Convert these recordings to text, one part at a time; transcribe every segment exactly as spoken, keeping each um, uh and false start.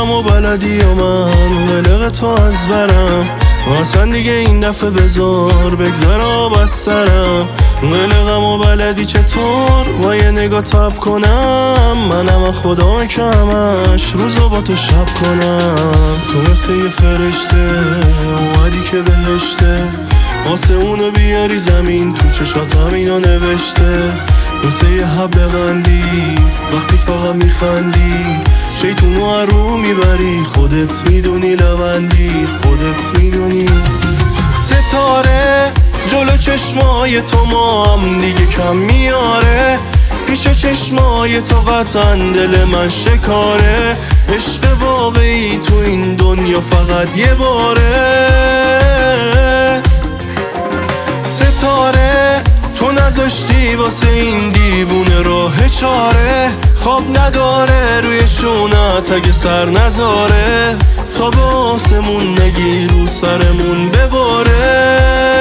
غم و بلدی و من قلق تو از برم، اصلا دیگه این دفعه بذار بگذر آب از سرم. قلقم و بلدی چطور با یه نگاه تب کنم، منم خدا که همش روزو با تو شب کنم. تو مثل یه فرشته اومدی که بهشته، آسمونو بیاری زمین تو چشاتم اینو نوشته. مثل یه حب قندی وقتی فقط میخندی، شیطونو رو میبری خودت میدونی، لبندی خودت میدونی. ستاره جلو چشمای تو مام دیگه کم میاره، پیش چشمای تو قطعا دل من شکاره. عشق واقعی تو این دنیا فقط یه باره. ستاره تو نذاشتی واسه این دیوونه راه چاره، خواب نداره روی شونت اگه سر نذاره، تا به آسمون نگی رو سرمون بباره.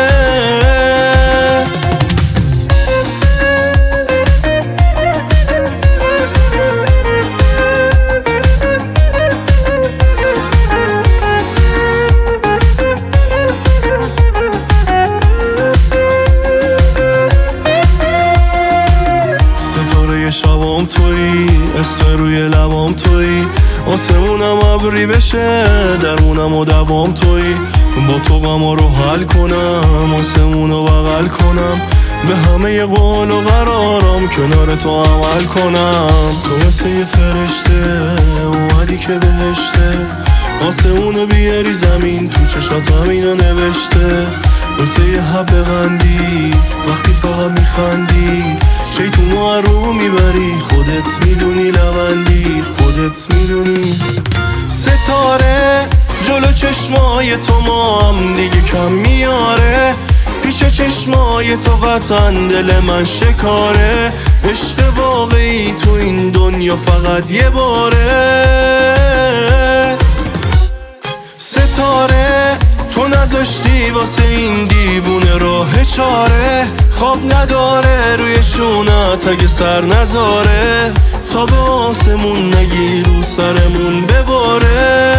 شبام تویی، اسم روی لبام تویی، آسمونم ابری بشه درمونم و دوام تویی. با تو غما رو حل کنم، آسمونو بغل کنم، به همه ی قول و قرارم کنار تو عمل کنم. تو مثل یه فرشته اومدی که بهشته، آسمونو بیاری زمین تو چشاتم اینو نوشته. مثل یه حب قندی وقتی فقط میخندی، شیطونو رو میبری خودت میدونی، لبندی خودت میدونی. ستاره جلو چشمای تو مام دیگه کم میاره، پیش چشمای تو قطعا دل من شکاره. عشق واقعی تو این دنیا فقط یه باره. ستاره تو نذاشتی واسه این دیوونه راه چاره، خواب نداره روی شونت اگه سر نذاره، تا به آسمون نگی رو سرمون بباره.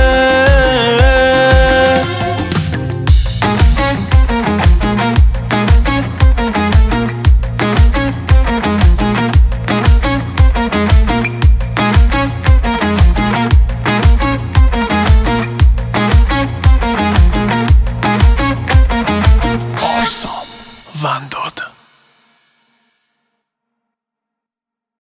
Vando.